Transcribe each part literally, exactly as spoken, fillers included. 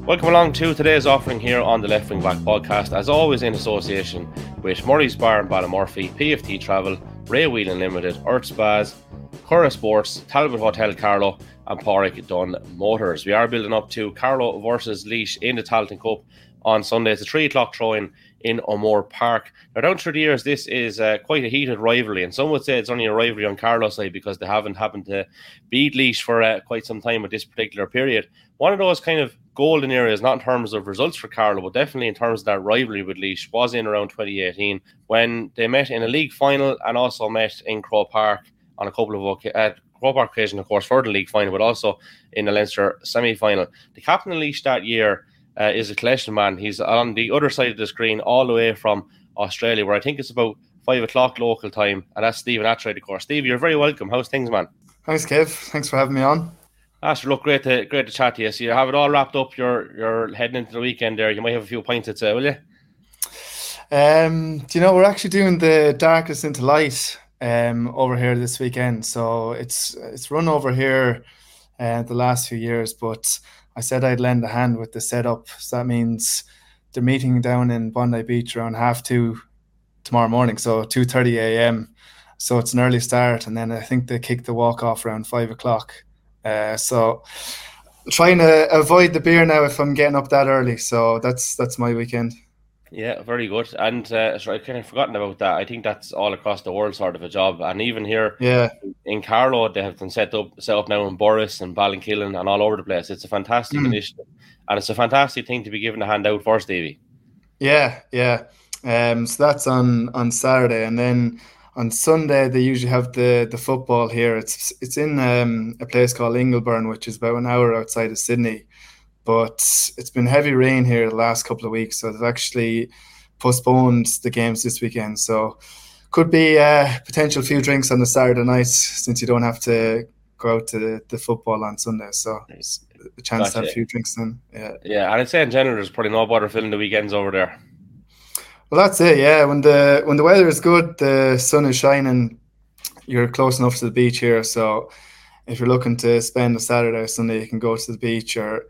Welcome along to today's offering here on the Left Wing Back podcast, as always in association with Murray's Bar in Ballymurphy, P F T Travel, Ray Whelan Limited, Earth Spas, Curra Sports, Talbot Hotel Carlow and Porrick Dunn Motors. We are building up to Carlow versus Laois in the Tailteann Cup on Sunday. It's a three o'clock throw-in in O'Moore Park. Now, down through the years, this is uh, quite a heated rivalry, and some would say it's only a rivalry on Carlow's side because they haven't happened to beat Laois for uh, quite some time at this particular period. One of those kind of golden areas, not in terms of results for Carlow, but definitely in terms of that rivalry with Laois, was in around twenty eighteen when they met in a league final and also met in Croke Park on a couple of uh, Croke Park occasion, of course, for the league final, but also in the Leinster semi-final. The captain of Laois that year uh, is a collection man. He's on the other side of the screen, all the way from Australia, where I think it's about five o'clock local time, and that's Stephen Attride, of course. Steve, you're very welcome. How's things, man? Thanks, Kev. Thanks for having me on. Asher, look, great to great to chat to you. So you have it all wrapped up. You're you're heading into the weekend there. You might have a few pints at say, will you? Um, do you know, we're actually doing the Darkness into Light um over here this weekend. So it's it's run over here uh, the last few years, but I said I'd lend a hand with the setup. So that means they're meeting down in Bondi Beach around half two tomorrow morning, so two thirty a.m. So it's an early start, and then I think they kick the walk off around five o'clock. Uh, so trying to avoid the beer now if I'm getting up that early. So that's that's my weekend. Yeah, very good. And uh, sorry, I've kind of forgotten about that. I think that's all across the world sort of a job. And even here yeah. in Carlow, they have been set up set up now in Borris and Ballinkillen and all over the place. It's a fantastic mm. initiative. And it's a fantastic thing to be given a hand out for, Stevie. Yeah, yeah. Um, so that's on, on Saturday. And then on Sunday, they usually have the, the football here. It's it's in um, a place called Ingleburn, which is about an hour outside of Sydney. But it's been heavy rain here the last couple of weeks, so they've actually postponed the games this weekend. So could be a potential few drinks on the Saturday night since you don't have to go out to the, the football on Sunday. So there's a chance gotcha. to have a few drinks then. Yeah, yeah, and I'd say in general there's probably no bother filling the weekends over there. Well, that's it, yeah. When the when the weather is good, the sun is shining, you're close enough to the beach here. So if you're looking to spend a Saturday or Sunday, you can go to the beach, or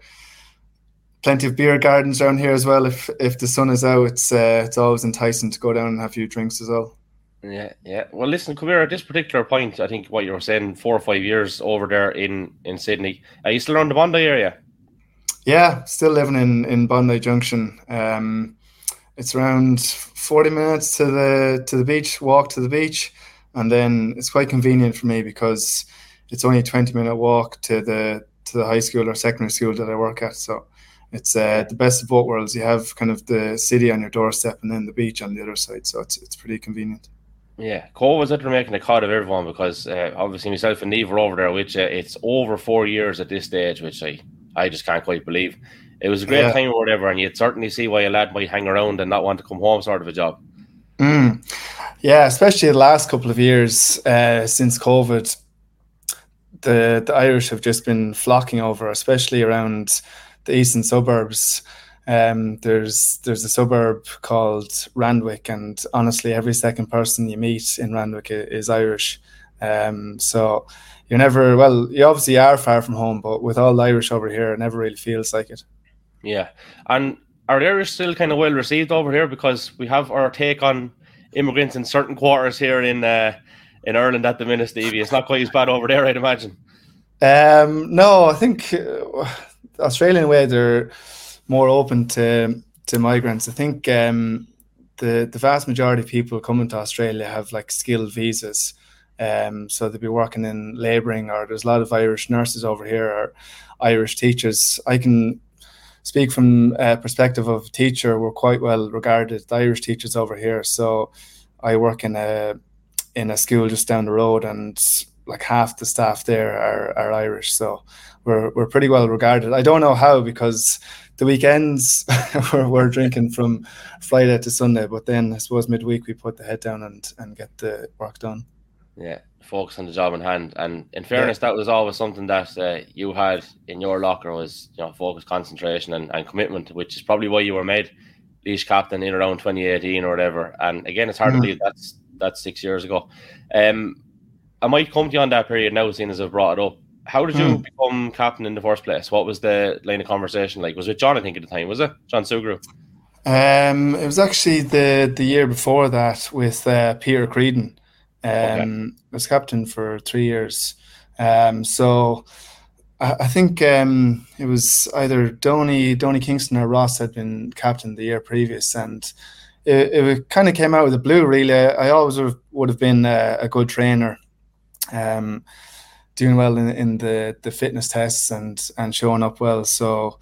plenty of beer gardens around here as well. If if the sun is out, it's uh, it's always enticing to go down and have a few drinks as well. Yeah, yeah. Well, listen, come here. At this particular point, I think what you were saying, four or five years over there in, in Sydney. Are you still around the Bondi area? Yeah, still living in, in Bondi Junction. Um, it's around forty minutes to the to the beach, walk to the beach, and then it's quite convenient for me because it's only a twenty minute walk to the to the high school or secondary school that I work at. So it's uh, the best of both worlds. You have kind of the city on your doorstep and then the beach on the other side. So it's it's pretty convenient. Yeah, Cole was after making a cod of everyone because uh, obviously myself and Neve were over there, which uh, it's over four years at this stage, which I, I just can't quite believe. It was a great yeah. time or whatever, and you'd certainly see why a lad might hang around and not want to come home sort of a job. Mm. Yeah, especially the last couple of years uh, since COVID, the, the Irish have just been flocking over, especially around the eastern suburbs. Um, there's there's a suburb called Randwick, and honestly, every second person you meet in Randwick is Irish. Um, so you're never, well, you obviously are far from home, but with all the Irish over here, it never really feels like it. Yeah, and are the Irish still kind of well received over here? Because we have our take on immigrants in certain quarters here in uh, in Ireland at the minute, Stevie. It's not quite as bad over there, I'd imagine. Um, no, I think uh, the Australian way, they're more open to to migrants. I think um, the the vast majority of people coming to Australia have like skilled visas, um, so they'll be working in labouring, or there's a lot of Irish nurses over here, or Irish teachers. I can speak from a perspective of a teacher. We're quite well regarded, the Irish teachers over here. So I work in a in a school just down the road, and like half the staff there are, are Irish. So we're we're pretty well regarded. I don't know how, because the weekends we're, we're drinking from Friday to Sunday, but then I suppose midweek we put the head down and, and get the work done. Yeah, focus on the job in hand. And in fairness, yeah. that was always something that uh, you had in your locker was, you know, focus, concentration and, and commitment, which is probably why you were made Laois captain in around twenty eighteen or whatever. And again, it's hard mm-hmm. to believe that's that's six years ago. Um, I might come to you on that period now, seeing as I've brought it up. how did you Mm. become captain in the first place? What was the line of conversation like? Was it John, I think, at the time, was it? John Sugrue? Um, it was actually the the year before that with uh, Peter Creedon. Okay. Um, I was captain for three years. Um, so I, I think um, it was either Donny Donny Kingston or Ross had been captain the year previous, and it, it kind of came out of the blue. Really, I, I always would have, would have been a, a good trainer, um, doing well in, in the the fitness tests and and showing up well. So.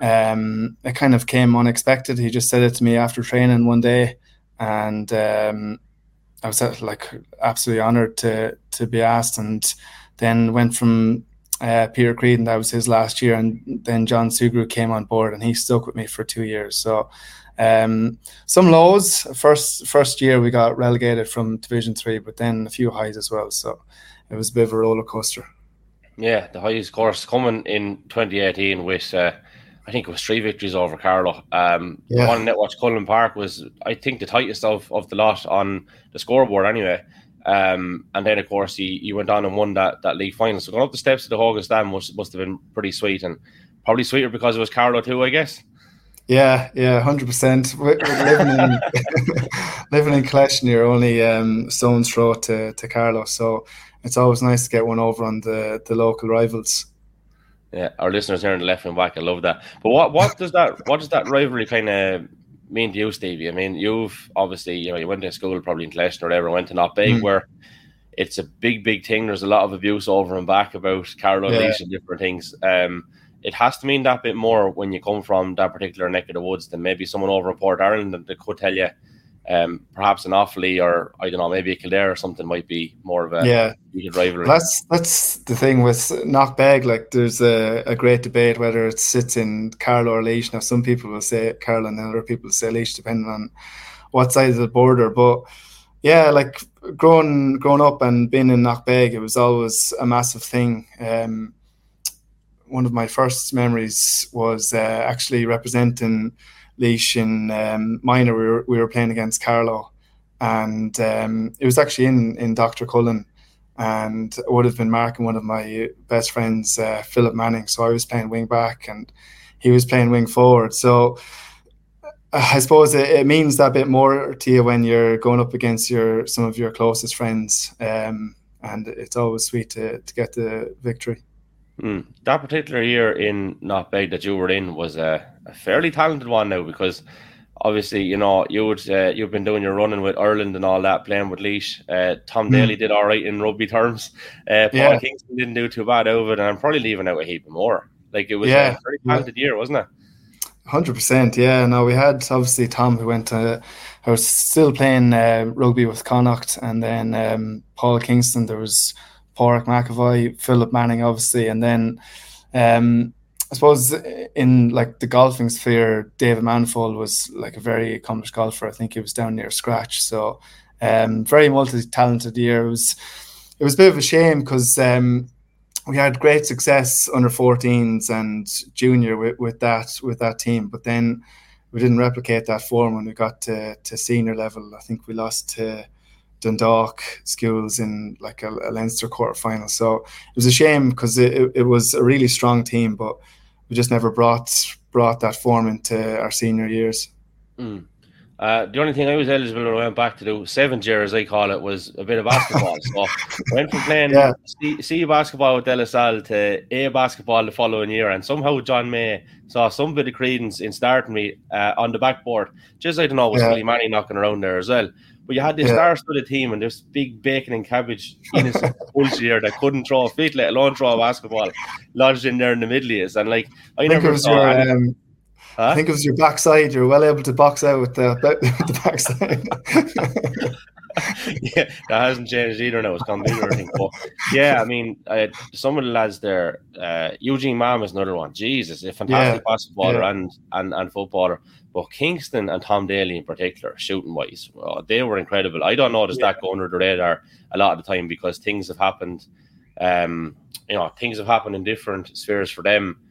Um, it kind of came unexpected. He just said it to me after training one day, and um, I was uh, like absolutely honoured to to be asked. And then went from uh, Peter Creed, and that was his last year, and then John Sugrue came on board, and he stuck with me for two years. So um, some lows. First first year we got relegated from Division Three, but then a few highs as well. So it was a bit of a roller coaster. Yeah, the highest course coming in twenty eighteen with. Uh, I think it was three victories over Carlow. Um, Yeah. The one at Watch Cullen Park was, I think, the tightest of, of the lot on the scoreboard anyway. Um, and then, of course, he, he went on and won that, that league final. So going up the steps to the Hogan Stand must, must have been pretty sweet, and probably sweeter because it was Carlow too, I guess. Yeah, yeah, one hundred percent. Living in living in Collection, you're only um, stone's throw to, to Carlow. So it's always nice to get one over on the, the local rivals. Yeah, our listeners here in the left and back, I love that. But what, what does that what does that rivalry kind of mean to you, Stevie? I mean, you've obviously, you know, you went to school probably in Collection or whatever, went to Knockbeg, mm. where it's a big, big thing. There's a lot of abuse over and back about Carlow yeah. Laois and different things. Um, it has to mean that bit more when you come from that particular neck of the woods than maybe someone over in Port Ireland that, that could tell you um, perhaps an Offaly or, I don't know, maybe a Kildare or something might be more of a yeah. rivalry. That's that's the thing with Knockbeg. Like, there's a, a great debate whether it sits in Carlow or Laois. Now, some people will say Carlow and other people will say Laois, depending on what side of the border. But yeah, like growing growing up and being in Knockbeg, it was always a massive thing. Um, one of my first memories was uh, actually representing Laois in um, minor. We were we were playing against Carlow, and um, it was actually in in Doctor Cullen, and it would have been Mark and one of my best friends, uh, Philip Manning. So I was playing wing back, and he was playing wing forward. So I suppose it, it means that bit more to you when you're going up against your some of your closest friends, um, and it's always sweet to to get the victory. Mm. That particular year in Knockbeg that you were in was a, a fairly talented one now, because obviously, you know, you would, uh, you've been doing your running with Ireland and all that, playing with Laois. Uh, Tom mm. Daly did all right in rugby terms. Uh, Paul yeah. Kingston didn't do too bad over it, and I'm probably leaving out a heap more. Like, it was yeah. a very talented yeah. year, wasn't it? one hundred percent, yeah. No, we had obviously Tom, who went to, I was still playing uh, rugby with Connacht, and then um, Paul Kingston, there was Pádraig McAvoy, Philip Manning, obviously, and then um, I suppose in like the golfing sphere, David Manifold was like a very accomplished golfer. I think he was down near scratch. So um, very multi-talented year. It was it was a bit of a shame because um, we had great success under fourteens and junior with, with that with that team, but then we didn't replicate that form when we got to, to senior level. I think we lost to Dundalk schools in like a, a Leinster quarter final. So it was a shame because it, it, it was a really strong team, but we just never brought brought that form into our senior years. Mm. Uh, the only thing I was eligible when I went back to do seventh year, as I call it, was a bit of basketball. So I went from playing yeah. C, C basketball with De La Salle to A basketball the following year, and somehow John May saw some bit of credence in starting me uh, on the backboard. Just, I don't know, was yeah. Willie Manny knocking around there as well. But you had this yeah. star-studded team and this big bacon and cabbage innocent bullshit here that couldn't throw a fit, let alone throw a basketball, lodged in there in the middle of us. And like, I, I never saw your, any... um, huh? I think it was your backside. You're well able to box out with the, with the backside. Yeah, that hasn't changed either now. It's gone bigger, I think. But yeah, I mean, uh, some of the lads there, uh, Eugene Mam is another one. Jesus, a fantastic yeah. basketballer yeah. and, and, and footballer. But Kingston and Tom Daly in particular, shooting wise, well, they were incredible. I don't know does yeah. that go under the radar a lot of the time because things have happened. Um, you know, things have happened in different spheres for them.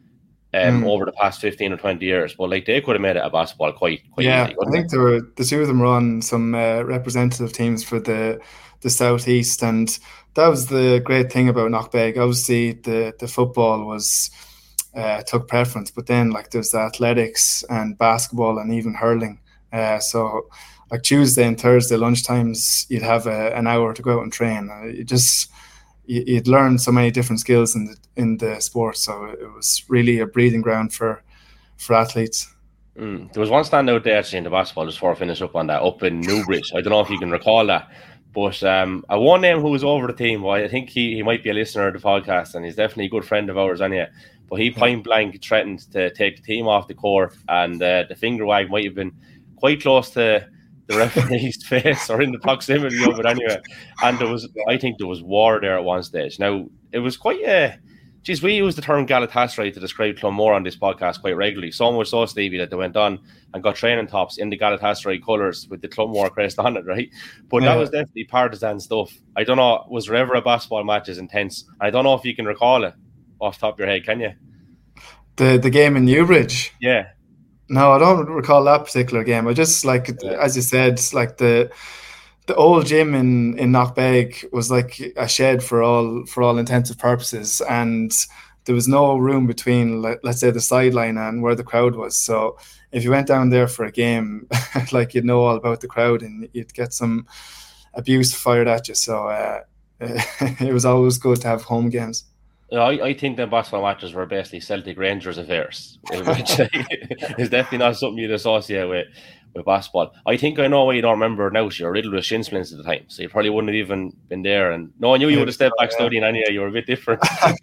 um, Mm. over the past fifteen or twenty years. But like they could have made it a basketball quite quite Yeah, easy. I think there were the two of them were on some uh, representative teams for the the southeast, and that was the great thing about Knockbeg. Obviously, the the football was uh, took preference, but then like there's the athletics and basketball and even hurling. Uh, so like Tuesday and Thursday lunchtimes, you'd have a, an hour to go out and train. Uh, you just you, you'd learn so many different skills in the in the sport. So it was really a breeding ground for for athletes. Mm. There was one standout there actually in the basketball, just before I finish up on that, up in Newbridge. I don't know if you can recall that, but um, I one name who was over the team. Well, I think he, he might be a listener of the podcast, and he's definitely a good friend of ours anyway. But he point blank threatened to take the team off the court, and uh, the finger wag might have been quite close to the referee's face or in the proximity of it anyway. And there was, I think there was war there at one stage. Now, it was quite a... Geez, we use the term Galatasaray to describe Clonmore on this podcast quite regularly. So much so, Stevie, that they went on and got training tops in the Galatasaray colours with the Clonmore crest on it, right? But yeah. That was definitely partisan stuff. I don't know, was there ever a basketball match as intense? I don't know if you can recall it off the top of your head, can you? The the game in Newbridge? Yeah. No, I don't recall that particular game. I just, like, yeah. as you said, like the... The old gym in, in Knockbeg was like a shed for all for all intensive purposes, and there was no room between, let, let's say, the sideline and where the crowd was. So if you went down there for a game, like, you'd know all about the crowd and you'd get some abuse fired at you. So uh, it was always good to have home games. I, I think the basketball matches were basically Celtic Rangers affairs, which is definitely not something you'd associate with, with basketball. I think I know why you don't remember now. So you're riddled with shin splints at the time, so you probably wouldn't have even been there. And no, I knew you would have stepped back yeah. studying anyway. You were a bit different.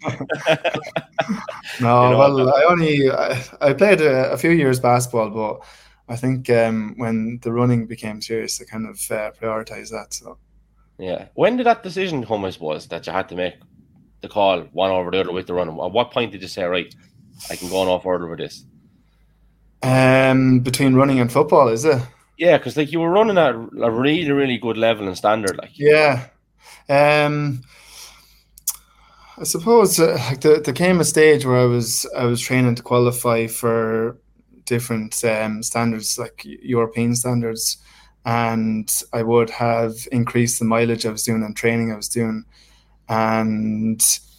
no, you know, well, I only I, I played a, a few years basketball, but I think um, when the running became serious, I kind of uh, prioritized that. So yeah, when did that decision come? I suppose that you had to make the call one over the other with the run. At what point did you say, right, I can go no further with this? Um, between running and football, is it? Yeah, because like you were running at a really, really good level and standard. Like yeah, um, I suppose uh, like the, there came a stage where I was I was training to qualify for different um, standards, like European standards, and I would have increased the mileage I was doing and training I was doing. And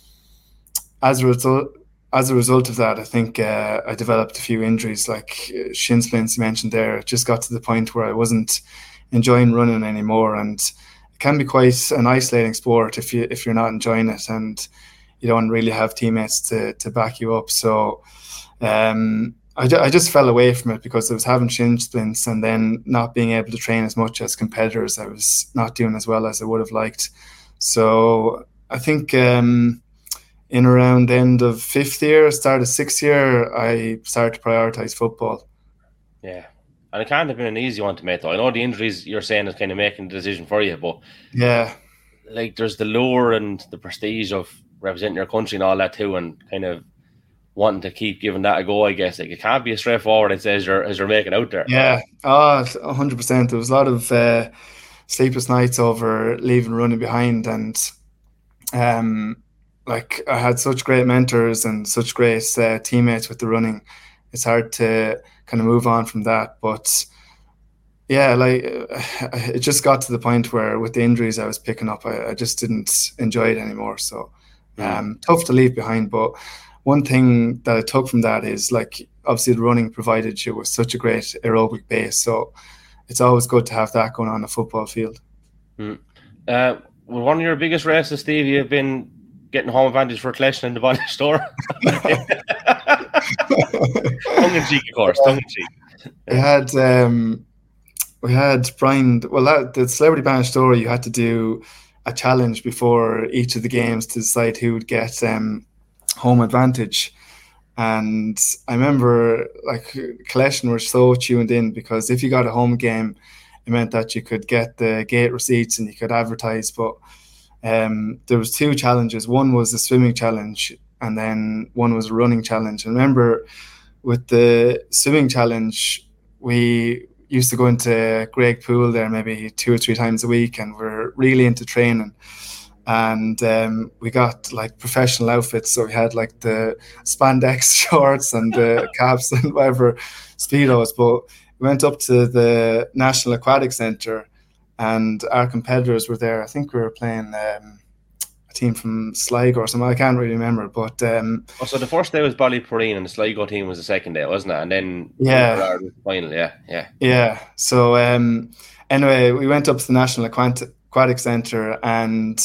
as a result, as a result of that, I think uh, I developed a few injuries, like shin splints you mentioned there. It just got to the point where I wasn't enjoying running anymore, and it can be quite an isolating sport if you if you're not enjoying it and you don't really have teammates to to back you up. So um, I, I just fell away from it because I was having shin splints and then not being able to train as much as competitors. I was not doing as well as I would have liked. So I think um, in around the end of fifth year, start of sixth year, I started to prioritise football. Yeah. And it can't have been an easy one to make, though. I know the injuries you're saying is kind of making the decision for you, but yeah, like there's the lure and the prestige of representing your country and all that too, and kind of wanting to keep giving that a go, I guess. Like it can't be as straightforward as as you're, as you're making out there. Yeah, oh, one hundred percent. There was a lot of uh, sleepless nights over leaving running behind, and um like I had such great mentors and such great uh, teammates with the running. It's hard to kind of move on from that, but yeah, like it just got to the point where with the injuries I was picking up, I, I just didn't enjoy it anymore. So um mm. tough to leave behind. But one thing that I took from that is, like, obviously the running provided you with such a great aerobic base, so it's always good to have that going on a football field. mm. uh Well, one of your biggest races, Steve, you've been getting home advantage for Kleshna in the body store. Tongue in cheek, of course. Tongue in cheek. We had um, we had Brian. Well, that, the Celebrity Banish Story, you had to do a challenge before each of the games to decide who would get um, home advantage. And I remember, like, Kleshna were so tuned in, because if you got a home game, it meant that you could get the gate receipts and you could advertise. But um, there was two challenges. One was the swimming challenge, and then one was a running challenge. And remember, with the swimming challenge, we used to go into Greg Pool there maybe two or three times a week, and we're really into training. and um, we got like professional outfits. So we had like the spandex shorts and the caps and whatever speedos. But we went up to the National Aquatic Centre, and our competitors were there. I think we were playing um, a team from Sligo or something. I can't really remember. But um, oh, so the first day was Ballyporeen, and the Sligo team was the second day, wasn't it? And then yeah, the final, yeah, yeah, yeah. So um, anyway, we went up to the National Aquatic Aquatic Centre, and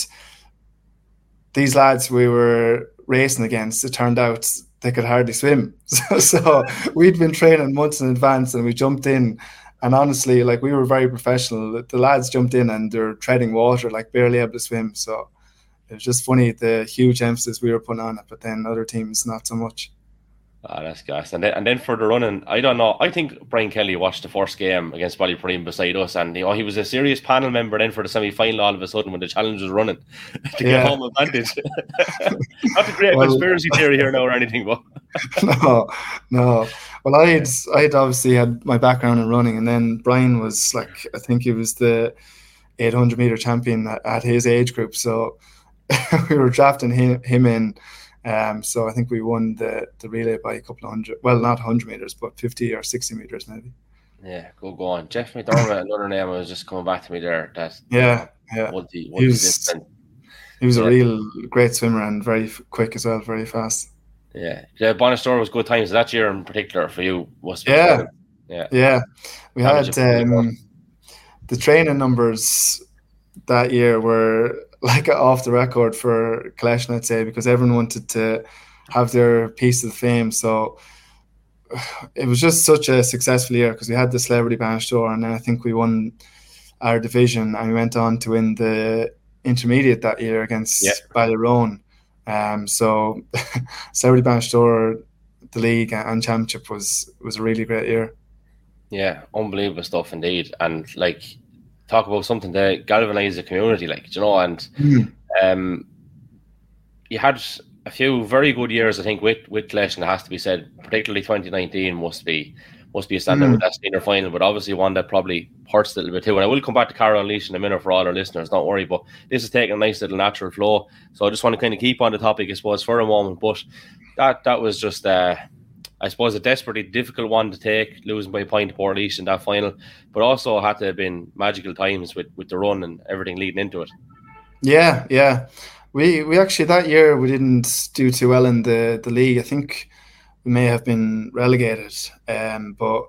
these lads we were racing against, it turned out they could hardly swim. So, so we'd been training months in advance, and we jumped in. And honestly, like, we were very professional. The lads jumped in and they're treading water, like barely able to swim. So it was just funny, the huge emphasis we were putting on it, but then other teams not so much. Ah, that's gas. And then, and then for the running, I don't know. I think Brian Kelly watched the first game against Ballyporeen beside us, and you know, he was a serious panel member then for the semi-final all of a sudden when the challenge was running to Yeah. get home advantage. Not to create a Well- conspiracy theory here now or anything, but No, no. Well, I had, I had obviously had my background in running, and then Brian was like, I think he was the eight hundred meter champion at, at his age group. So we were drafting him, him in. Um, so I think we won the, the relay by a couple of hundred, well, not one hundred meters, but fifty or sixty meters maybe. yeah, go go on. Jeff McDermott, another name was just coming back to me there. That Yeah, yeah. multi, He multi was- discipline. He was Yeah. a real great swimmer and very f- quick as well, very fast. Yeah, yeah. Bonastor was good times that year in particular for you. Was Yeah. yeah, Yeah, we How had did you feel um, the training numbers that year were like off the record for Collection, I'd say, because everyone wanted to have their piece of the fame. So it was just such a successful year because we had the Celebrity Bannister, and then I think we won our division, and we went on to win the intermediate that year against Yeah. Ballyrone. Um, so Celebrity Bannister, the league and championship was was a really great year. yeah. Unbelievable stuff indeed. And like, talk about something to galvanise the community, like, you know, and um, you had a few very good years, I think, with with Collection. It has to be said, particularly twenty nineteen must be must be a standout Mm. with that senior final, but obviously one that probably hurts a little bit too. And I will come back to Carol Unleashed in a minute for all our listeners, don't worry. But this is taking a nice little natural flow, so I just want to kind of keep on the topic, I suppose, for a moment. But that that was just, uh, I suppose, a desperately difficult one to take, losing by a point to Portlaoise in that final, but also had to have been magical times with, with the run and everything leading into it. Yeah, yeah. We we actually that year we didn't do too well in the, the league. I think we may have been relegated, um, but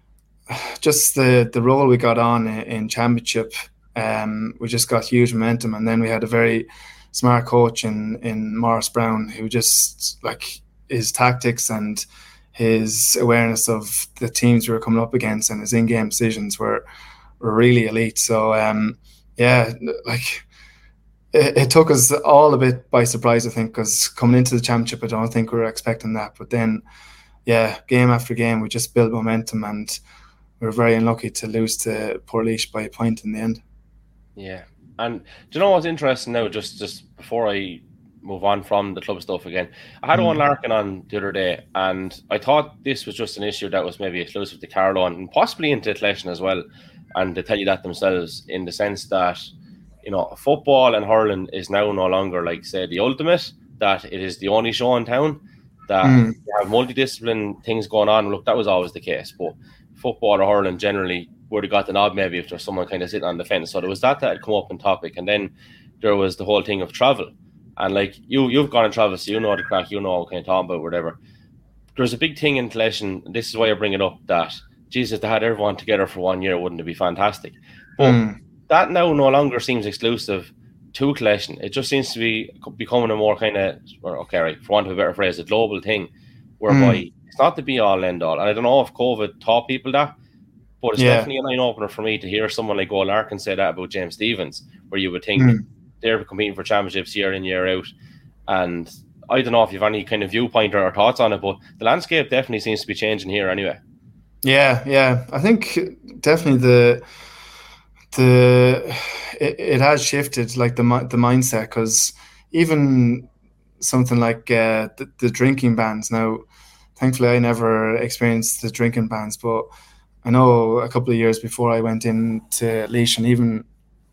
just the, the role we got on in, in championship, um, we just got huge momentum, and then we had a very smart coach in in Morris Brown who just, like, his tactics and his awareness of the teams we were coming up against and his in-game decisions were were really elite. So um, yeah, like. It, it took us all a bit by surprise, I think, because coming into the championship, I don't think we were expecting that. But then, yeah, game after game, we just built momentum, and we were very unlucky to lose to Portlaoise by a point in the end. Yeah. And do you know what's interesting now, just, just before I move on from the club stuff again, I had Mm. one Larkin on the other day, and I thought this was just an issue that was maybe exclusive to Carlow and possibly into Collection as well. And they tell you that themselves, in the sense that, you know, football and hurling is now no longer, like, say, the ultimate, that it is the only show in town, that Mm. you have multidiscipline things going on. Look, that was always the case, but football or hurling generally would have got the nod maybe if there's someone kind of sitting on the fence. So there was that that had come up in topic, and then there was the whole thing of travel. And like, you, you've gone and traveled, so you know the crack, you know what kind of talking about, whatever. There's a big thing in Collection, and this is why I bring it up, that, Jesus, they had everyone together for one year, wouldn't it be fantastic? But Mm. that now no longer seems exclusive to Collection. It just seems to be becoming a more kind of, or okay, right, for want of a better phrase, a global thing, whereby Mm. it's not the be all and end all. And I don't know if COVID taught people that, but it's Yeah. definitely an eye opener for me to hear someone like Go Larkin say that about James Stephens, where you would think Mm. they're competing for championships year in, year out. And I don't know if you've any kind of viewpoint or thoughts on it, but the landscape definitely seems to be changing here anyway. Yeah, yeah. I think definitely the the it, it has shifted, like the mi- the mindset, because even something like uh, the, the drinking bans now. Thankfully, I never experienced the drinking bans, but I know a couple of years before I went into Laois, and even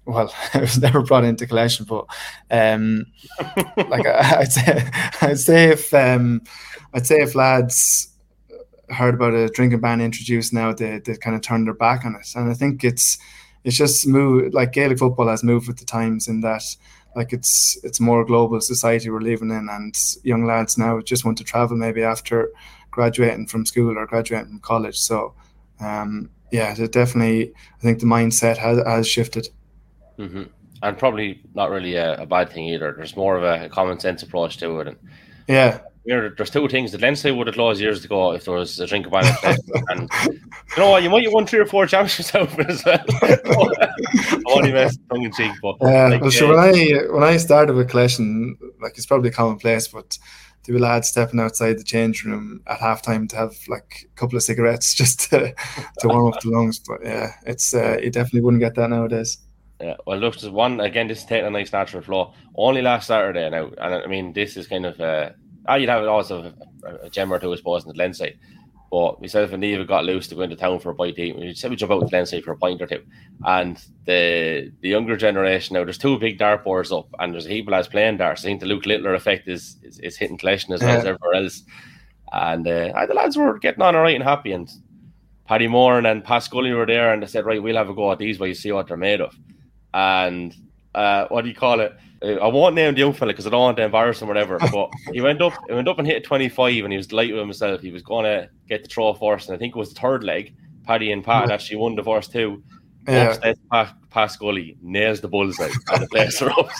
well, I was never brought into collection, but um, like I, I'd say, I'd say if um, I'd say if lads heard about a drinking ban introduced now, they they kind of turned their back on it, and I think it's it's just moved. Like Gaelic football has moved with the times in that, like it's it's a more global society we're living in, and young lads now just want to travel maybe after graduating from school or graduating from college. So um, yeah, definitely, I think the mindset has has shifted. Mm-hmm. And probably not really a, a bad thing either. There's more of a, a common sense approach to it. And yeah, there's two things. The Leinster would have closed years ago if there was a drink ban in place. And you know what? You might have won three or four championships out of it as well. I only messed tongue in cheek, but yeah. like, well, sure. When I when I started with collection, like it's probably commonplace, but there were lads stepping outside the change room at halftime to have like a couple of cigarettes just to, to warm up the lungs. But yeah, it's uh, you definitely wouldn't get that nowadays. Yeah, well, look, there's one again. This is taking a nice natural flow. Only last Saturday now, and I mean, this is kind of uh, ah, you'd have also a, a gem or two, I suppose, in the Leinster. But myself and Neve got loose to go into town for a bite to eat. We said we jump out to Leinster for a pint or two, and the the younger generation now. There's two big dartboards up, and there's a heap of lads playing darts. I think the Luke Littler effect is is, is hitting collection as well yeah. as everywhere else. And uh, the lads were getting on all right and happy. And Paddy Moore and Pat Scully were there, and they said, "Right, we'll have a go at these, while you see what they're made of." And uh, what do you call it? Uh, I won't name the young fella because I don't want to embarrass him or whatever. But he went up, he went up and hit twenty-five, and he was delighted with himself. He was going to get the throw first, and I think it was the third leg. Paddy and Pat actually won the first two. Yeah. Upstairs, Pat, Pat Scully nails the bullseye, and the place erupts.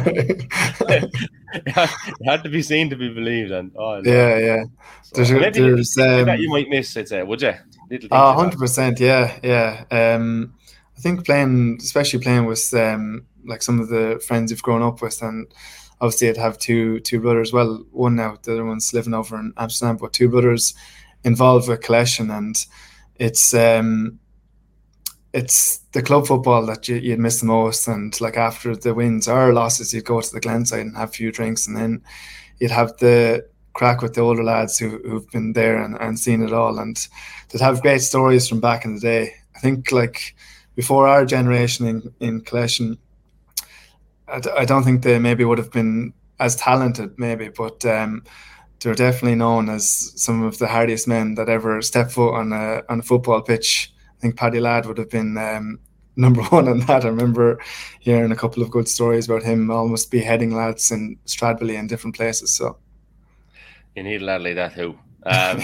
It had to be seen to be believed. And oh, yeah, yeah. So, there's, maybe there's um, that you might miss, I'd say, would you? Oh, one hundred percent, yeah, yeah. Um, I think playing, especially playing with um, like some of the friends you've grown up with, and obviously I'd have two two brothers. Well, one now, the other one's living over in Amsterdam, but two brothers involved with collection, and it's um, it's the club football that you, you'd miss the most. And like after the wins or losses, you'd go to the Glenside and have a few drinks, and then you'd have the crack with the older lads who, who've been there and, and seen it all, and they'd have great stories from back in the day. I think like before our generation in, in collection, I, d- I don't think they maybe would have been as talented maybe, but um, they're definitely known as some of the hardiest men that ever stepped foot on a, on a football pitch. I think Paddy Ladd would have been um, number one on that. I remember hearing a couple of good stories about him almost beheading lads in Stradbally and different places. So you need a lad like that too. Um,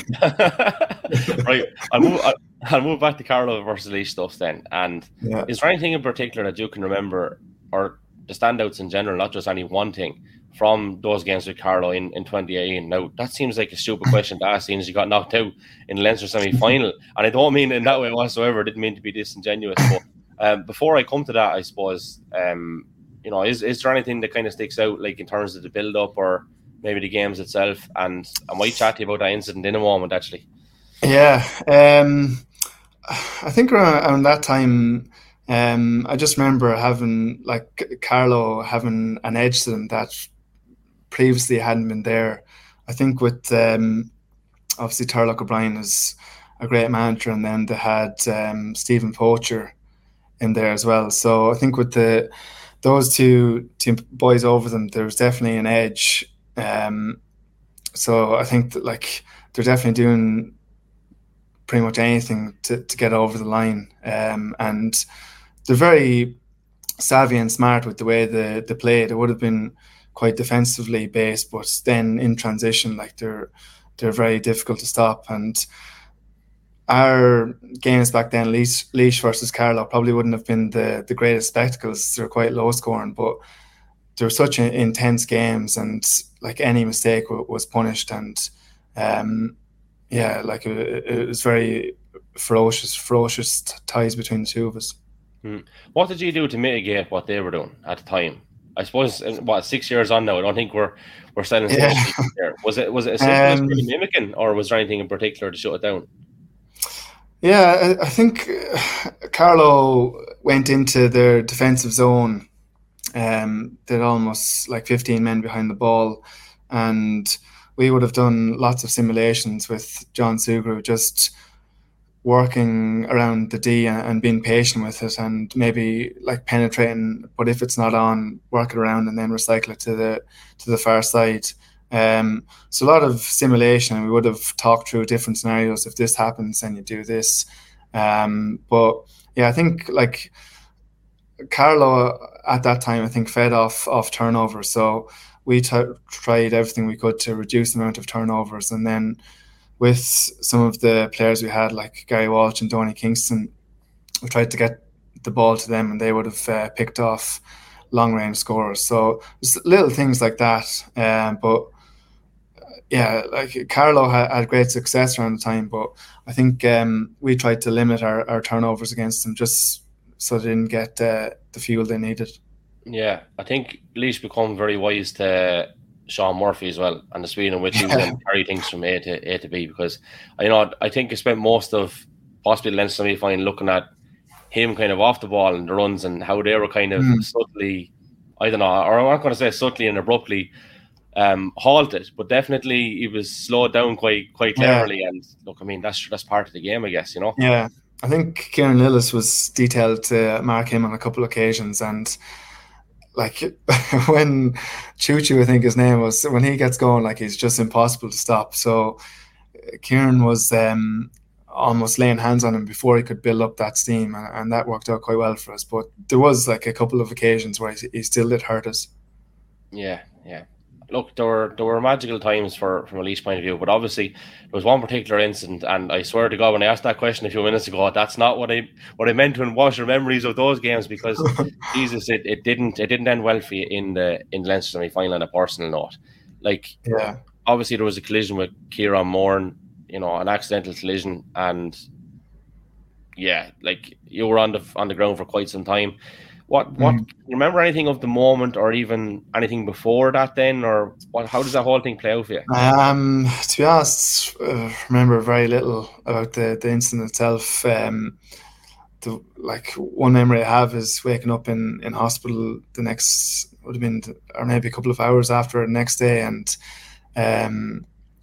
right, I'll move, I'll, I'll move back to Carlow versus Laois stuff then. And yeah. Is there anything in particular that you can remember, or the standouts in general, not just any one thing, from those games with Carlow in, in twenty eighteen? Now, that seems like a stupid question to ask, seeing as you got knocked out in the Leinster semi-final. And I don't mean in that way whatsoever. I didn't mean to be disingenuous. But um, before I come to that, I suppose, um, you know, is, is there anything that kind of sticks out, like in terms of the build-up or maybe the games itself? And I might chat to you about that incident in a moment, actually. Yeah. Um, I think around, around that time, um, I just remember having, like, Carlow having an edge to them that previously hadn't been there. I think with, um, obviously, Turlough O'Brien is a great manager, and then they had um, Stephen Poacher in there as well. So I think with the those two, two boys over them, there was definitely an edge. Um, so I think that, like, they're definitely doing pretty much anything to, to get over the line. Um, and they're very savvy and smart with the way they, they play. It would have been quite defensively based, but then in transition, like, they're they're very difficult to stop. And our games back then, Laois, Laois versus Carlow, probably wouldn't have been the, the greatest spectacles. They're quite low scoring, but they're such intense games, and like any mistake w- was punished. And um, yeah, like it, it was very ferocious, ferocious ties between the two of us. Hmm. What did you do to mitigate what they were doing at the time? I suppose, what, six years on now, I don't think we're we're selling yeah. there. Was it was it as simple um, as mimicking, or was there anything in particular to shut it down? Yeah, I, I think Carlow went into their defensive zone. Um, they're almost like fifteen men behind the ball, and we would have done lots of simulations with John Sugrue, just working around the D and, and being patient with it, and maybe like penetrating, but if it's not on, work it around and then recycle it to the to the far side. Um, so a lot of simulation. We would have talked through different scenarios. If this happens, then you do this. Um, but yeah, I think like Carlo at that time, I think fed off off turnovers. So we t- tried everything we could to reduce the amount of turnovers, and then with some of the players we had, like Gary Walsh and Donny Kingston, we tried to get the ball to them, and they would have uh, picked off long range scorers. So just little things like that. Um, but yeah, like Carlo had, had great success around the time, but I think um, we tried to limit our, our turnovers against them just so they didn't get uh, the fuel they needed. Yeah, I think Laois become very wise to Sean Murphy as well, and the speed in which he was able to carry things from A to A to B. Because you know, I think I spent most of possibly the Leinster semi-final looking at him kind of off the ball and the runs and how they were kind of mm. subtly, I don't know, or I'm not going to say subtly and abruptly um, halted, but definitely he was slowed down quite quite cleverly. Yeah. And look, I mean, that's that's part of the game, I guess, you know. Yeah, I think Kieran Lillis was detailed to mark him on a couple of occasions, and like when Choo Choo, I think his name was, when he gets going, like he's just impossible to stop. So Kieran was um, almost laying hands on him before he could build up that steam, and, and that worked out quite well for us. But there was like a couple of occasions where he, he still did hurt us. Yeah, yeah. Look, there were there were magical times for from a Laois point of view, but obviously there was one particular incident, and I swear to God, when I asked that question a few minutes ago, that's not what I what I meant when was your memories of those games, because Jesus, it, it didn't it didn't end well for you in the in the Leinster semi-final on a personal note. Like, yeah, obviously there was a collision with Kieran Moran, you know, an accidental collision, and yeah, like you were on the on the ground for quite some time. What what mm. you remember anything of the moment, or even anything before that then, or what, how does that whole thing play out for you? Um, to be honest, uh, remember very little about the, the incident itself. Um, the, like one memory I have is waking up in, in hospital the next, would have been, or maybe a couple of hours after the next day, and um,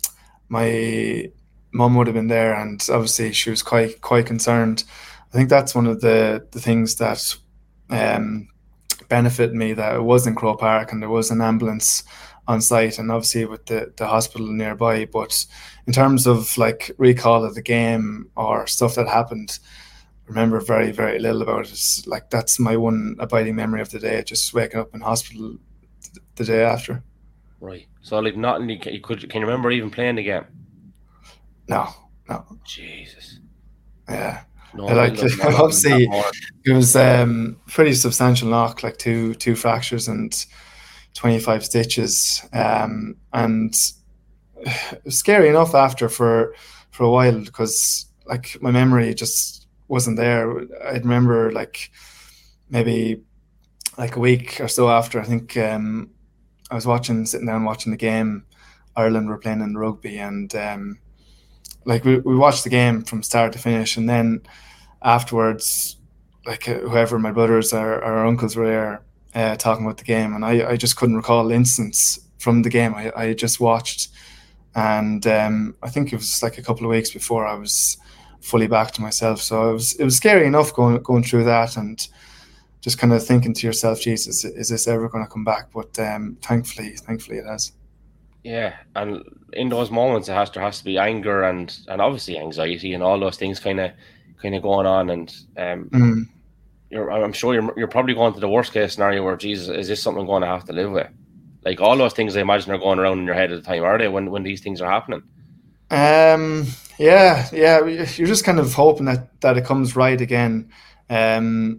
my mum would have been there, and obviously she was quite quite concerned. I think that's one of the the things that Um, benefit me, that it was in Croke Park and there was an ambulance on site, and obviously with the, the hospital nearby. But in terms of like recall of the game or stuff that happened, I remember very, very little about it. It's like that's my one abiding memory of the day, just waking up in hospital the day after. Right. So like nothing you could can you remember even playing the game? No, no. Jesus. Yeah. No, like no, obviously it was um pretty substantial knock, like two two fractures and twenty-five stitches, um and it was scary enough after for for a while, because like my memory just wasn't there. I remember like maybe like a week or so after, I think um I was watching sitting down watching the game. Ireland were playing in rugby, and um like we, we watched the game from start to finish, and then afterwards, like uh, whoever, my brothers or, or our uncles were there uh, talking about the game, and I, I just couldn't recall instance from the game. I, I just watched, and um, I think it was like a couple of weeks before I was fully back to myself. So it was it was scary enough going going through that, and just kind of thinking to yourself, Jesus, is this ever going to come back? But um, thankfully, thankfully it has. Yeah, and in those moments, it has there has to be anger and, and obviously anxiety and all those things kind of kind of going on. And um, mm. you're, I'm sure you're you're probably going to the worst case scenario where, Jesus, is this something I'm going to have to live with? Like all those things, I imagine, are going around in your head at the time, are they? When when these things are happening? Um. Yeah. Yeah. You're just kind of hoping that that it comes right again. Um.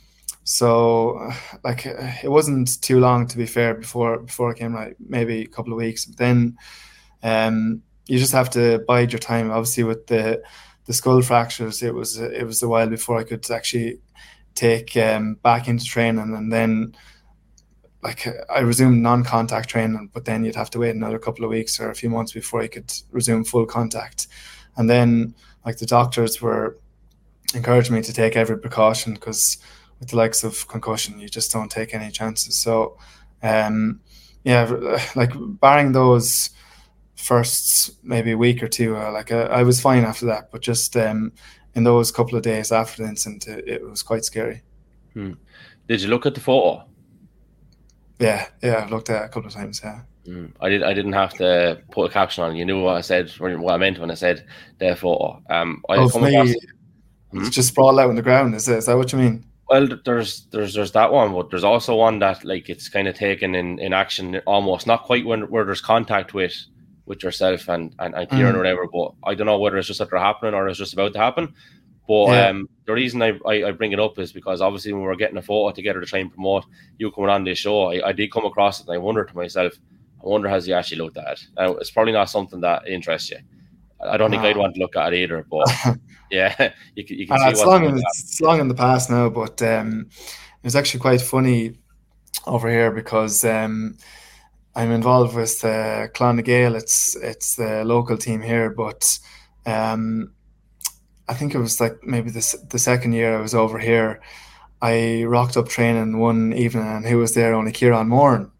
So, like, it wasn't too long, to be fair, before before it came right. Maybe a couple of weeks. But then, um, you just have to bide your time. Obviously, with the the skull fractures, it was it was a while before I could actually take um, back into training, and then, like, I resumed non-contact training. But then you'd have to wait another couple of weeks or a few months before you could resume full contact. And then, like, the doctors were encouraging me to take every precaution, because with the likes of concussion, you just don't take any chances. So, um, yeah, like barring those first maybe week or two, uh, like uh, I was fine after that. But just um, in those couple of days after the incident, it, it was quite scary. Hmm. Did you look at the photo? Yeah, yeah, I've looked at it a couple of times. Yeah. Mm. I did. I didn't have to put a caption on. You knew what I said, what I meant when I said the photo. Um, I Oh, come for me, across. it's Hmm? just sprawled out on the ground. Is, it, is that what you mean? Well, there's there's there's that one, but there's also one that like it's kind of taken in, in action almost, not quite when where there's contact with with yourself and and, and Kieran Mm. or whatever. But I don't know whether it's just that they're happening or it's just about to happen. But Yeah. um, the reason I, I, I bring it up is because obviously when we were getting a photo together to try and promote you coming on this show, I, I did come across it and I wondered to myself, I wonder has he actually looked at it? Now, it's probably not something that interests you. I don't think No. I'd want to look at it either, but yeah, you can, you can And see it's what's long, going in, to it's long in the past now, but um, it was actually quite funny over here because um, I'm involved with uh, Clon Gale. It's it's the local team here, but um, I think it was like maybe the the second year I was over here. I rocked up training one evening, and who was there? Only Kieran Moran.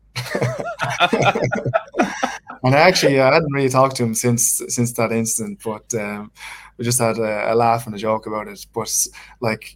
And actually, I hadn't really talked to him since since that incident, but um, we just had a, a laugh and a joke about it. But like,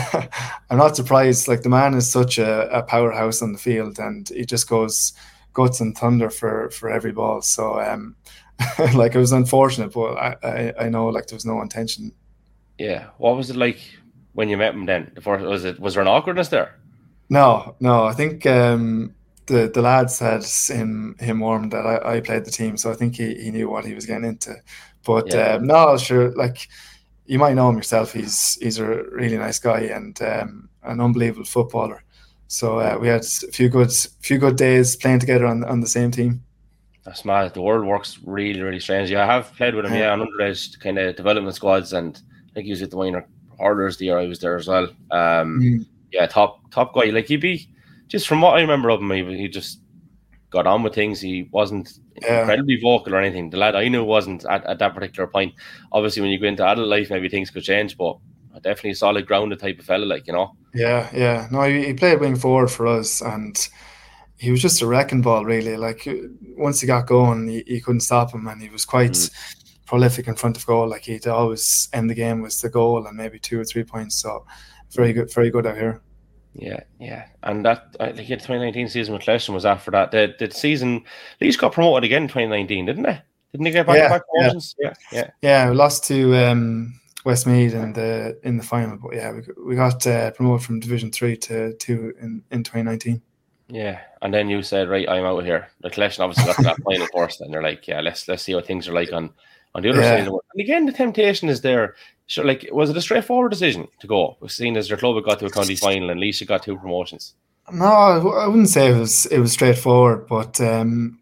I'm not surprised. Like the man is such a, a powerhouse on the field, and he just goes guts and thunder for for every ball. So, um, like it was unfortunate, but I, I I know like there was no intention. Yeah. What was it like when you met him then? The first, was it was there an awkwardness there? No, no, I think um, the the lads had him him warned that I, I played the team, so I think he, he knew what he was getting into. But Yeah. um, no, sure, like you might know him yourself. He's he's a really nice guy and um, an unbelievable footballer. So uh, we had a few good few good days playing together on on the same team. That's mad. The world works really, really strangely. I have played with him, yeah, on underage kind of development squads, and I think he was with the minor hurlers the year I was there as well. Um, Mm. yeah, top top guy. Like he'd be just from what I remember of him, he, he just got on with things. He wasn't Yeah. incredibly vocal or anything. The lad I knew wasn't at, at that particular point. Obviously, when you go into adult life, maybe things could change, but definitely a solid grounded type of fella, like, you know. Yeah, yeah. No, he, he played wing forward for us, and he was just a wrecking ball, really. Like once he got going, you, you couldn't stop him, and he was quite Mm. prolific in front of goal. Like he'd always end the game with the goal and maybe two or three points. So very good, very good out here. Yeah, yeah. And that, I think the twenty nineteen season with Leicester was after that. The, the season, Leeds got promoted again in twenty nineteen, didn't they? Didn't they get back to Yeah, back yeah. promotions? Yeah, yeah. Yeah, we lost to um, Westmeath in the in the final, but yeah, we we got uh, promoted from Division Three to two in, in twenty nineteen. Yeah, and then you said, right, I'm out here. The collection obviously got to that final first, and they're like, yeah, let's let's see what things are like on, on the other Yeah. side of the world. And again, the temptation is there. Sure, like, was it a straightforward decision to go? Seeing as your club had got to a county final, and at least you got two promotions. No, I w- I wouldn't say it was it was straightforward, but um,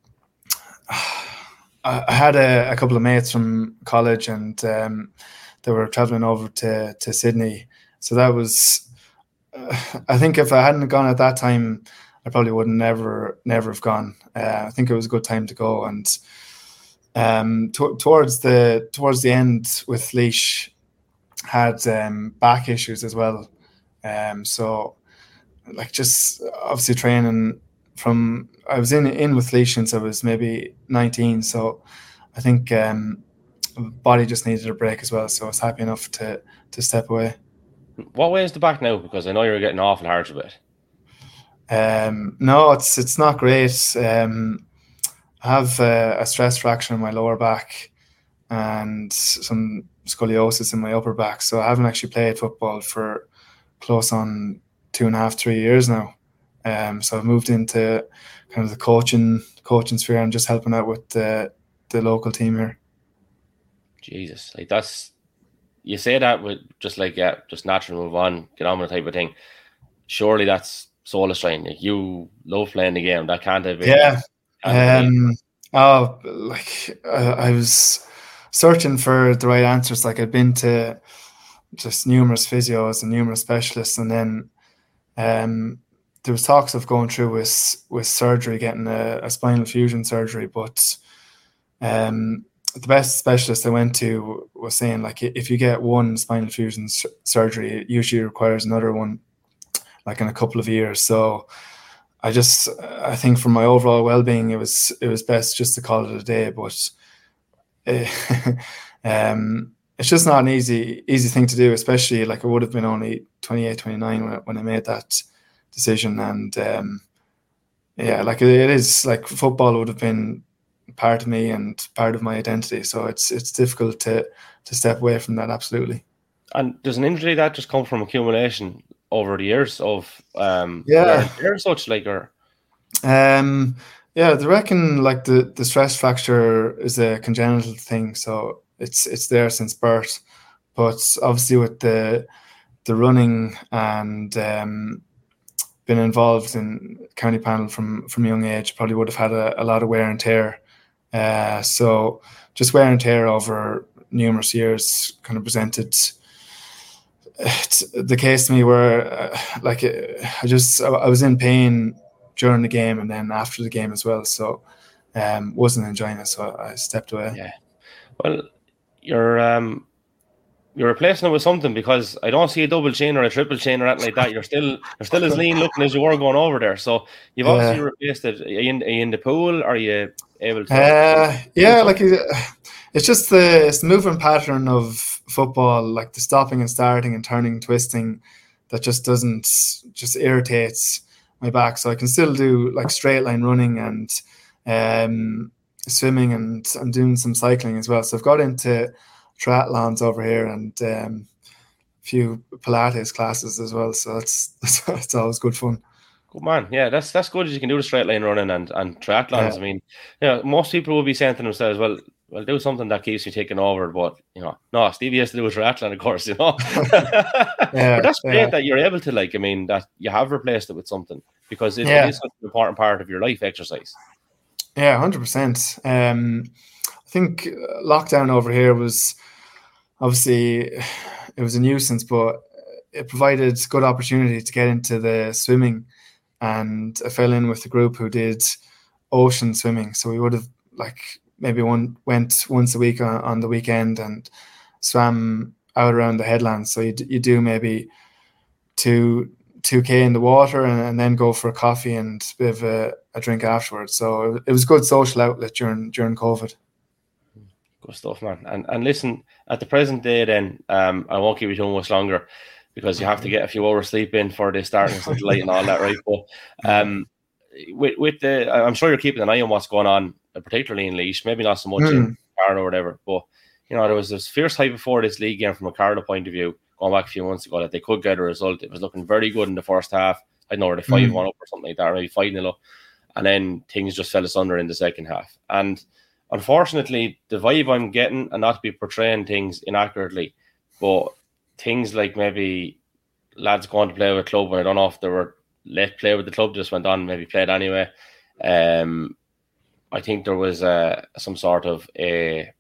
I I had a, a couple of mates from college, and um, they were traveling over to, to Sydney. So that was, uh, I think, if I hadn't gone at that time, I probably would never never have gone. Uh, I think it was a good time to go, and um, to, towards the towards the end with Leash, had um, back issues as well. Um, so like just obviously training from I was in in with Leash since I was maybe nineteen, so I think um, body just needed a break as well. So I was happy enough to to step away. What way is the back now? Because I know you're getting awful hard a bit. Um, no, it's it's not great. Um, I have uh, a stress fracture in my lower back and some scoliosis in my upper back, so I haven't actually played football for close on two and a half, three years now. Um, so I've moved into kind of the coaching coaching sphere and just helping out with the the local team here. Jesus, like that's you say that with just like yeah, just naturally move on, get on with the type of thing. Surely that's soul destroying. Like you love playing the game. That can't have been. Yeah. can't have been Um, oh, like I, I was searching for the right answers. Like I'd been to just numerous physios and numerous specialists, and then um, there was talks of going through with with surgery, getting a, a spinal fusion surgery. But um, the best specialist I went to was saying like if you get one spinal fusion s- surgery, it usually requires another one, like in a couple of years. So I just I think for my overall well-being, it was it was best just to call it a day. But uh, um, it's just not an easy easy thing to do, especially like I would have been only twenty-eight, twenty-nine when I, when I made that decision. And um, yeah, like it, it is like football would have been part of me and part of my identity. So it's it's difficult to to step away from that. Absolutely. And does an injury that just come from accumulation over the years of um yeah or such like or um yeah, I reckon like the the stress fracture is a congenital thing, so it's it's there since birth. But obviously with the the running and um been involved in county panel from from a young age, probably would have had a, a lot of wear and tear. Uh, so just wear and tear over numerous years kind of presented the case to me where uh, like I just I was in pain during the game and then after the game as well. So um, wasn't enjoying it, so I stepped away. Yeah, well, you're um. You're replacing it with something, because I don't see a double chain or a triple chain or anything like that. You're still you're still as lean looking as you were going over there. So you've Yeah. obviously replaced it. Are you, in, are you in the pool? Are you able to? Uh, yeah, like it's just the it's the movement pattern of football, like the stopping and starting and turning, twisting, that just doesn't just irritates my back. So I can still do like straight line running and um, swimming, and I'm doing some cycling as well. So I've got into triathlons over here and um, a few Pilates classes as well. So that's that's, that's always good fun. Good man. Yeah, that's that's good as you can do the straight line running and, and triathlons. Yeah. I mean, you know, most people will be saying to themselves, well, well, do something that keeps you taking over. But, you know, no, Stevie has to do a triathlon, of course, you know. yeah, but that's great yeah. that you're able to, like, I mean, that you have replaced it with something, because it, Yeah. it is such an important part of your life, exercise. Yeah, one hundred percent. Um, I think lockdown over here was obviously, it was a nuisance, but it provided good opportunity to get into the swimming. And I fell in with a group who did ocean swimming. So we would have like maybe one went once a week on, on the weekend and swam out around the headlands. So you you do maybe two two k in the water and, and then go for a coffee and a bit of a, a drink afterwards. So it, it was a good social outlet during during COVID. Good stuff, man. And and listen, at the present day, then um, I won't keep you too much longer, because you have to get a few hours sleep in for the starting of light and all that, right? But um, with with the, I'm sure you're keeping an eye on what's going on, particularly in Laois. Maybe not so much mm. in Carlow or whatever, but you know, there was this fierce hype before this league game from a Carlow point of view, going back a few months ago, that they could get a result. It was looking very good in the first half. I don't know, they five one mm. up or something like that, or maybe five nil up, and then things just fell asunder in the second half. And unfortunately, the vibe I'm getting, and not to be portraying things inaccurately, but things like maybe lads going to play with a club, and I don't know if they were let play with the club, just went on, maybe played anyway. Um, I think there was uh, some sort of a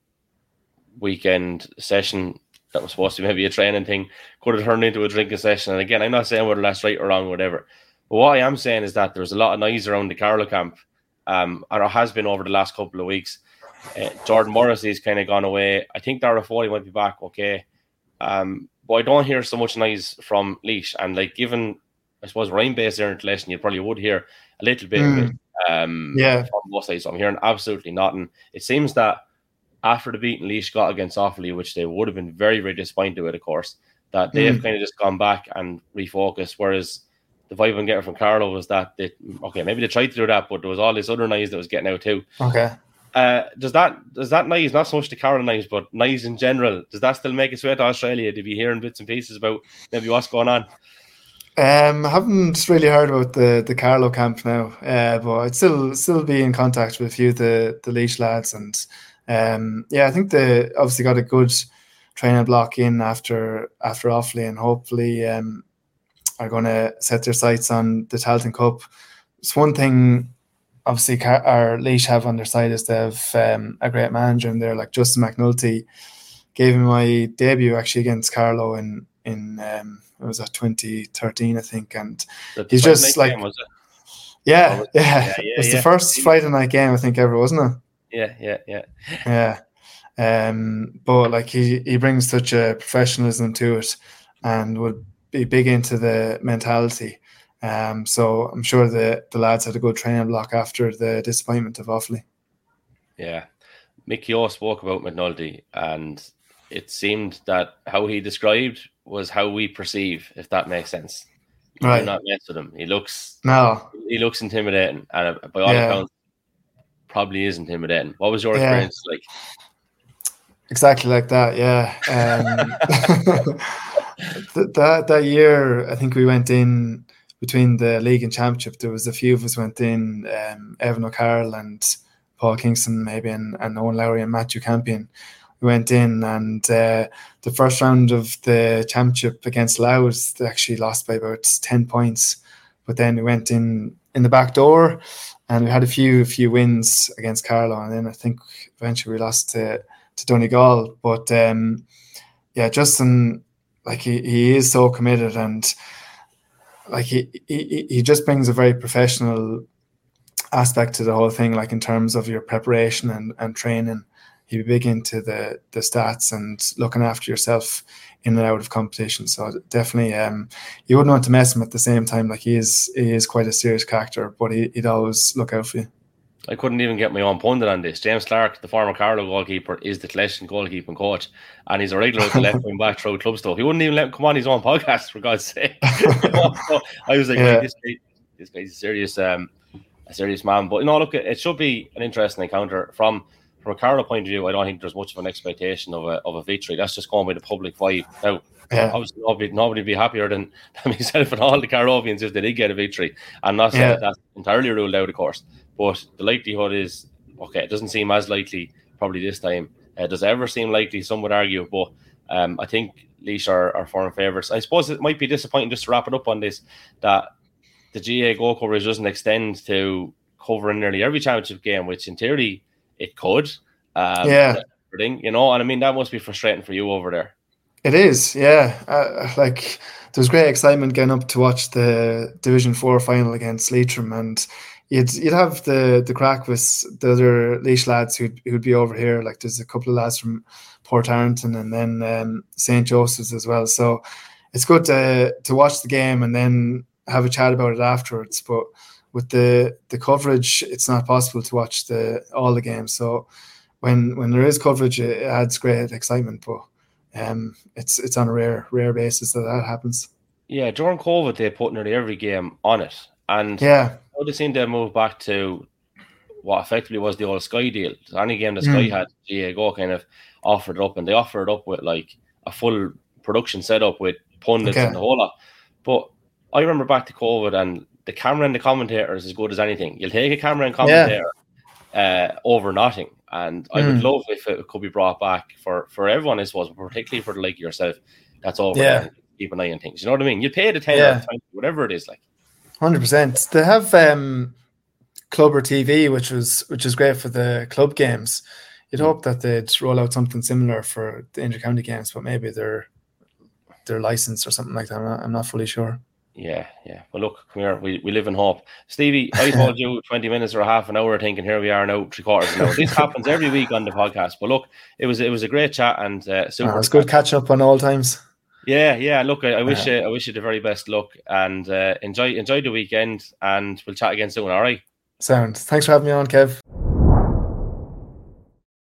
weekend session that was supposed to be maybe a training thing, could have turned into a drinking session. And again, I'm not saying whether that's right or wrong or whatever, but what I am saying is that there's a lot of noise around the Carlow camp, um, and it has been over the last couple of weeks. Uh, Jordan Morrissey's kind of gone away. I think Dara Foley might be back okay. Um, but I don't hear so much noise from Laois. And like, given, I suppose, Rhine-based there in Tilleston, you probably would hear a little bit mm. of it um, yeah. from both sides. So I'm hearing absolutely nothing. It seems that after the beating Laois got against Offaly, which they would have been very, very disappointed with, of course, that they mm. have kind of just gone back and refocused. Whereas the vibe I'm getting from Carlow was that they, okay, maybe they tried to do that, but there was all this other noise that was getting out too. Okay. Uh, does that does that noise, not so much the Carlow noise, but noise in general, does that still make its way to Australia? Did you hearing bits and pieces about maybe what's going on? Um, I haven't really heard about the, the Carlow camp now, uh, but I'd still still be in contact with a few of the, the Laois lads. And um, yeah, I think they obviously got a good training block in after after Offaly, and hopefully um, are going to set their sights on the Tailteann Cup. It's one thing, obviously, our Laois have on their side is they have um, a great manager in there, like Justin McNulty. Gave me my debut actually against Carlow in in um, it was at twenty thirteen, I think, and the he's just like, game, was it? Yeah, was, yeah, yeah, yeah, it's yeah. the first Friday night game I think ever, wasn't it? Yeah, yeah, yeah, yeah. Um, but like he he brings such a professionalism to it, and would be big into the mentality. Um, so I'm sure the, the lads had a good training block after the disappointment of Offaly. Yeah. Mick Keogh spoke about McNulty, and it seemed that how he described was how we perceive, if that makes sense. You right. do not mess with him. He looks no, he looks intimidating, and uh, by all yeah. accounts, probably is intimidating. What was your Yeah. experience like? Exactly like that, yeah. Um, th- that that year, I think we went in between the league and championship. There was a few of us went in, um, Evan O'Carroll and Paul Kingston, maybe, and, and Owen Lowry and Matthew Campion. We went in, and uh, the first round of the championship against Louth, they actually lost by about ten points. But then we went in in the back door, and we had a few few wins against Carlow, and then I think eventually we lost to, to Donegal. But um, yeah, Justin, like he, he is so committed, and like he, he he just brings a very professional aspect to the whole thing, like in terms of your preparation and, and training. He'd be big into the the stats and looking after yourself in and out of competition. So definitely, um, you wouldn't want to mess him at the same time. Like he is, he is quite a serious character, but he, he'd always look out for you. I couldn't even get my own pundit on this. James Clark, the former Carlow goalkeeper, is the Collection goalkeeping coach, and he's a regular with the left wing back through club stuff. He wouldn't even let him come on his own podcast, for God's sake. So I was like, yeah. right, this guy, this guy's a serious, um, a serious man. But you know, look, it should be an interesting encounter from. From a Carlow point of view, I don't think there's much of an expectation of a of a victory. That's just going by the public vibe. Now, yeah. obviously, nobody, nobody would be happier than, than myself and all the Carlovians if they did get a victory. I'm not saying yeah. that that's entirely ruled out, of course, but the likelihood is, okay, it doesn't seem as likely probably this time. Uh, does it ever seem likely? Some would argue, but um, I think Laois are, are firm favourites. I suppose it might be disappointing, just to wrap it up on this, that the G A A goal coverage doesn't extend to covering nearly every championship game, which in theory, it could, um, yeah, you know, and I mean that must be frustrating for you over there. It is, yeah. Uh, like there's great excitement getting up to watch the Division Four final against Leitrim, and you'd you'd have the the crack with the other Laois lads who'd who'd be over here. Like there's a couple of lads from Port Arrington and then um, Saint Joseph's as well. So it's good to to watch the game and then have a chat about it afterwards. But with the, the coverage, it's not possible to watch the all the games. So when when there is coverage, it adds great excitement. But um, it's it's on a rare rare basis that that happens. Yeah, during COVID, they put nearly every game on it, and yeah, I would seem to move back to what effectively was the old Sky deal. Any game that Sky mm. had, G A A Go kind of offered it up, and they offered it up with like a full production setup with pundits okay. and the whole lot. But I remember back to COVID and the camera and the commentator is as good as anything. You'll take a camera and commentator yeah. uh, over nothing. And I mm. would love if it could be brought back for, for everyone, I suppose, but particularly for the like yourself. That's over yeah. there. Keep an eye on things. You know what I mean? You pay the ten yeah. or twenty, whatever it is like. one hundred percent. They have um, Clubber T V, which was which is great for the club games. You'd mm. hope that they'd roll out something similar for the inter-county games, but maybe they're they're licensed or something like that. I'm not, I'm not fully sure. Yeah, yeah. Well, look, come here. We, we live in hope. Stevie, I told you twenty minutes or half an hour thinking here we are now, three quarters of an hour. This happens every week on the podcast. But look, it was it was a great chat and uh, super. Oh, it's good catching up on all times. Yeah, yeah. Look, I, I wish yeah. you, I wish you the very best luck and uh, enjoy enjoy the weekend, and we'll chat again soon. All right. Sound. Thanks for having me on, Kev.